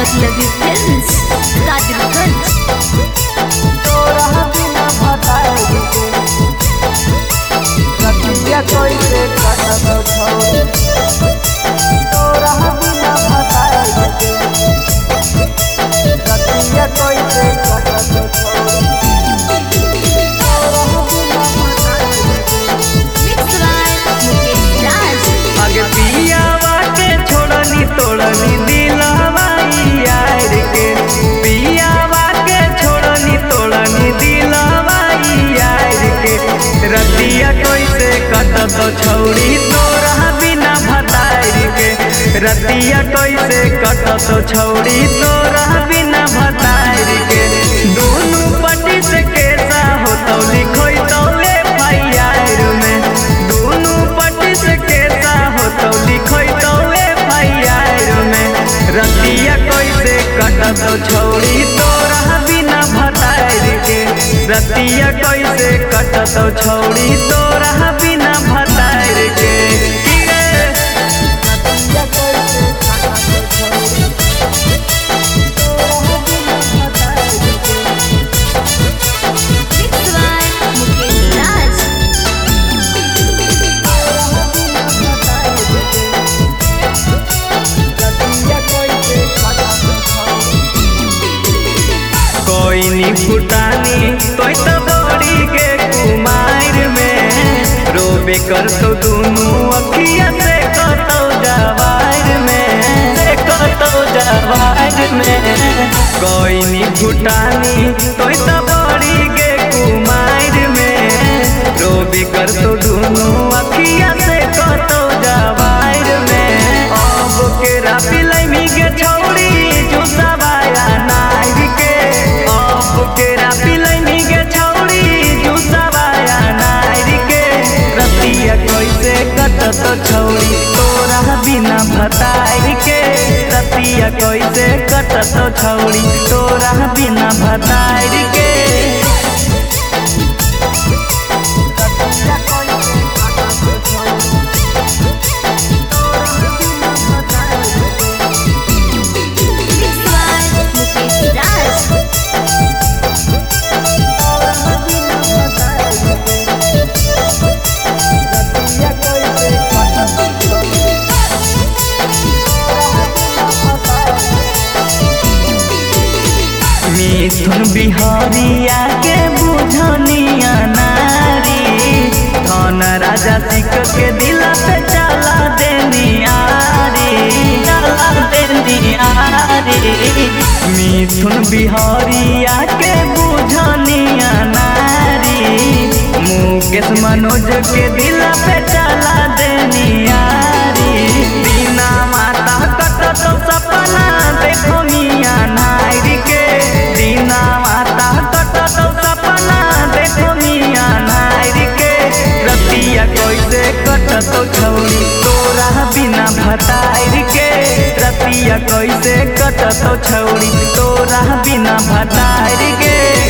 मतलबी फिल्म्स कादिरगंज। तोरा बिना भताई के रतिया कैसे कटत छौरी। तोरा बिना भताई के रतिया कैसे कटत छौरी। तोरा बिना भताई के मिक्स बाय मुकेश राज। आगे पियावा के छोड़नी तोड़नी दिलवा यार के। पियावा के छोड़नी तोड़नी दिलवा यार के। रतिया कैसे कटत छौरी तोरा बिना भतारी के। रतिया कैसे कटत छौरी तोरा बिना भतारी के। दोनों पट्टी से कैसा होतौ लिखोई तौले फाइयार में। दोनों पट्टी से कैसा होतौ लिखोई तौले फाइयार में। रतिया कैसे कटत छौरी तोरा बिना भतारी के। रतिया कैसे कटत छौरी तोरा बिना भतारी के। रतिया कैसे कटत छौरी तोरा बिना भतारी के। Mix by Mukesh Raj. कोई नी फुटानी कोई तो बड़ी के कुमार में। रोबे कर तो दोनों अखिया से कतो जवार में। से कतो जवार में। कोई नी फुटानी कोई तो बड़ी के कुमार में। रोबे कर तो दोनों अखिया से कतो जवार में। अब के रापी लमी के छौरी जूसा बाया नार के। अब के रापी लमी के छौरी जूसा बाया नार के। रतिया कैसे कटत छौरी तोरा बिना भतारी के। रतिया कैसे कटत छौरी तोरा बिना भतारी के। रतिया कैसे कटत छौरी तोरा बिना भतारी के। Mix by Mukesh Raj. मिथुन बिहारिया के बुझनिया नारी। धन राजा सिक के दिल पे चला देनी आरी। चला देनी आरी। मिथुन बिहारिया के बुझनिया नारी। मुकेश मनोज के दिल पे चला देनी आरी। बिना माता कटत सपना देखो मिया नारी के। बिना माता कटत सपना देखो मिया नारी के। रतिया कैसे कटत छौरी तोरा बिना भतारी के। रतिया कैसे कटत छौरी तोरा बिना भतारी के।